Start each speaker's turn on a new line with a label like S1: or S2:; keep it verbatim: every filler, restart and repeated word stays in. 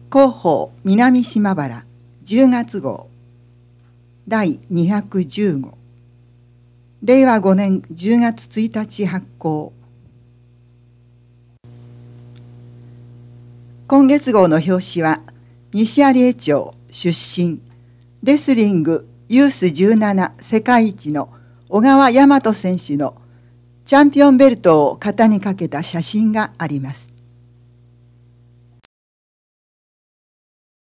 S1: 広報南島原じゅうがつ号だいにひゃくじゅう号、れいわごねんじゅうがつついたち発行。今月号の表紙は西有江町出身、レスリングユースじゅうなな世界一の小川大和選手のチャンピオンベルトを肩にかけた写真があります。